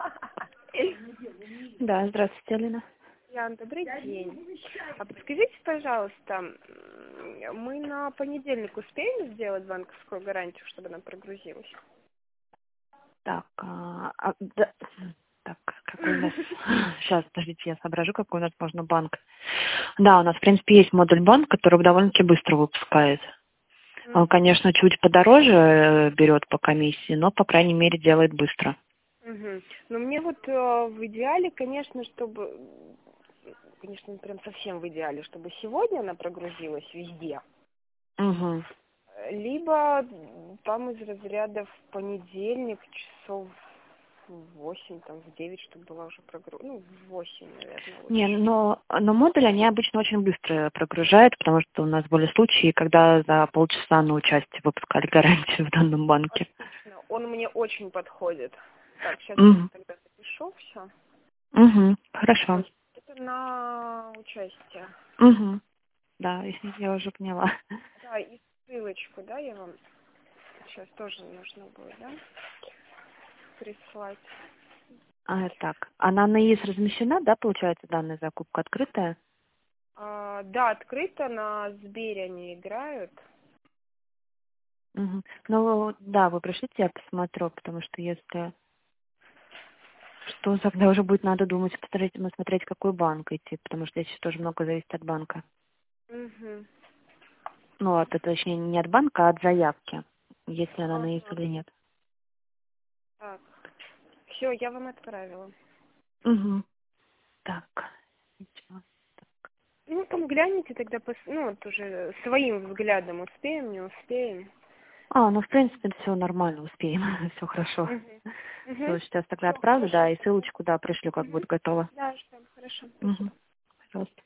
Да, здравствуйте, Алина. Ян, добрый день. А подскажите, пожалуйста, мы на понедельник успеем сделать банковскую гарантию, чтобы она прогрузилась? Так, да, так, какой у нас... Сейчас, подождите, я соображу, какой у нас можно банк. Да, у нас, в принципе, есть модуль банк, который довольно-таки быстро выпускает. Он, конечно, чуть подороже берет по комиссии, но, по крайней мере, делает быстро. Угу. Но мне вот в идеале, конечно, чтобы... Конечно, прям совсем в идеале, чтобы сегодня она прогрузилась везде. Угу. Либо там из разряда в понедельник часов в 8, там в 9, чтобы была уже прогрузка. Ну, в 8, наверное, Не, лучше. но модуль они обычно очень быстро прогружают, потому что у нас были случаи, когда за полчаса на участие выпускали гарантию в данном банке. Отлично. Он мне очень подходит. Так, сейчас я Угу. тогда запишу все. Угу. Хорошо. Это на участие. Угу. Да, я уже поняла. Да, и ссылочку, да, я вам сейчас тоже нужно будет, да, прислать. Так, она на ИИС размещена, да, получается, данная закупка открытая? Да, открыто, на Сбере они играют. Угу. Ну, да, вы пришлите, я посмотрю, потому что если... Что тогда уже будет надо думать, смотреть, какой банк идти, потому что здесь тоже много зависит от банка. Угу. Ну, это точнее не от банка, а от заявки, если она на ИИС Ага. или нет. Так, все, я вам отправила. Угу. Так. Ничего. Ну, там гляните тогда, ну, вот уже своим взглядом успеем, не успеем. Ну, в принципе, все нормально, успеем, все хорошо. Угу. Все, Угу. сейчас тогда Все, отправлю, хорошо. да, и ссылочку, да, пришлю, как будет готово. Да, что, хорошо, Угу. спасибо.